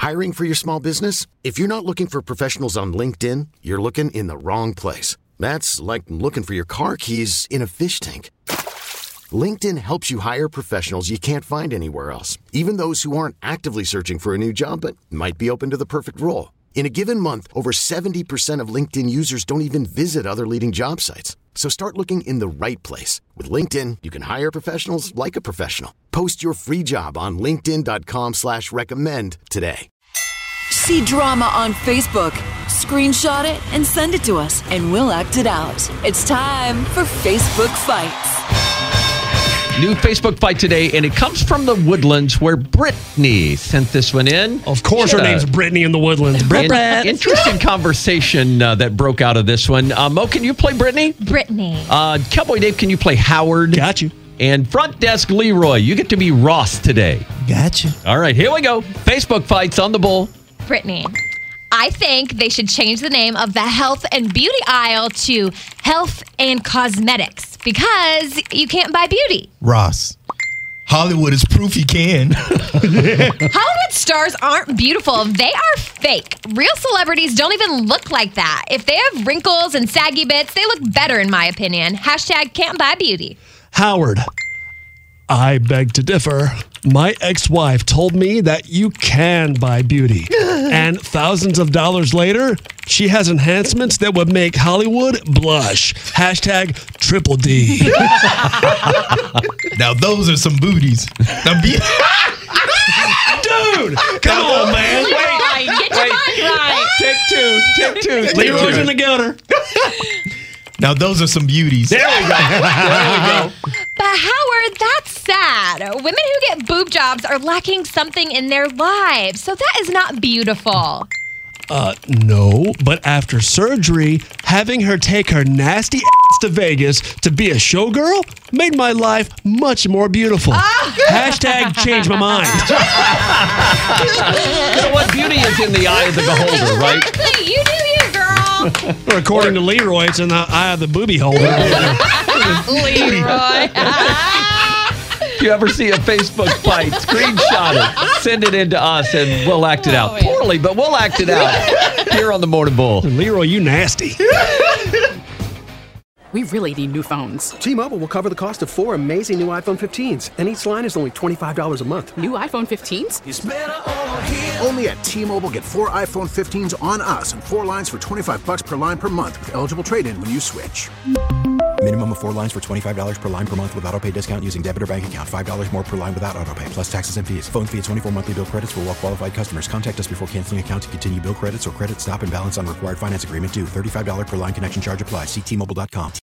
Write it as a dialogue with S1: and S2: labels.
S1: Hiring for your small business? If you're not looking for professionals on LinkedIn, you're looking in the wrong place. That's like looking for your car keys in a fish tank. LinkedIn helps you hire professionals you can't find anywhere else, even those who aren't actively searching for a new job but might be open to the perfect role. In a given month, over 70% of LinkedIn users don't even visit other leading job sites. So start looking in the right place. With LinkedIn, you can hire professionals like a professional. Post your free job on linkedin.com/recommend today.
S2: See drama on Facebook? Screenshot it and send it to us, and we'll act it out. It's time for Facebook Fights.
S3: New Facebook fight today, and it comes from the Woodlands, where Brittany sent this one in.
S4: Of course, her name's Brittany in the Woodlands.
S3: Interesting conversation that broke out of this one. Mo, can you play Brittany?
S5: Brittany.
S3: Cowboy Dave, can you play Howard?
S4: Got you.
S3: And Front Desk Leroy, you get to be Ross today.
S6: Gotcha.
S3: All right, here we go. Facebook fights on the bull.
S5: Brittany. I think they should change the name of the health and beauty aisle to health and cosmetics because you can't buy beauty.
S6: Ross. Hollywood is proof you can.
S5: Hollywood stars aren't beautiful. They are fake. Real celebrities don't even look like that. If they have wrinkles and saggy bits, they look better in my opinion. Hashtag can't buy beauty.
S4: Howard. I beg to differ. My ex-wife told me that you can buy beauty. And thousands of dollars later, she has enhancements that would make Hollywood blush. Hashtag triple D.
S6: Now those are some booties.
S4: Dude, come on, man.
S5: Get your mind right.
S3: Take two.
S4: Leroy's in the gutter.
S6: Now those are some beauties.
S4: There we go.
S5: But Howard, that's sad. Women who get boob jobs are lacking something in their lives. So that is not beautiful.
S4: No, but after surgery, having her take her nasty ass to Vegas to be a showgirl made my life much more beautiful. Hashtag change my mind.
S3: You know what? Beauty is in the eye of the beholder, right?
S5: You do you, girl.
S4: Or according to Leroy, it's in the eye of the booby holder.
S5: Leroy.
S3: If you ever see a Facebook fight, screenshot it, send it in to us, and we'll act it out. Poorly, but we'll act it out here on the Morning Bull.
S4: Leroy, you nasty.
S7: We really need new phones.
S8: T-Mobile will cover the cost of 4 amazing new iPhone 15s, and each line is only $25 a month.
S7: New iPhone 15s?
S9: It's better over here. Only at T-Mobile, get 4 iPhone 15s on us and 4 lines for $25 per line per month with eligible trade-in when you switch.
S10: Minimum of 4 lines for $25 per line per month with autopay discount using debit or bank account. $5 more per line without autopay, plus taxes and fees. Phone fee at 24 monthly bill credits for well-qualified customers. Contact us before canceling account to continue bill credits or credit stop and balance on required finance agreement due. $35 per line connection charge applies. See T-Mobile.com.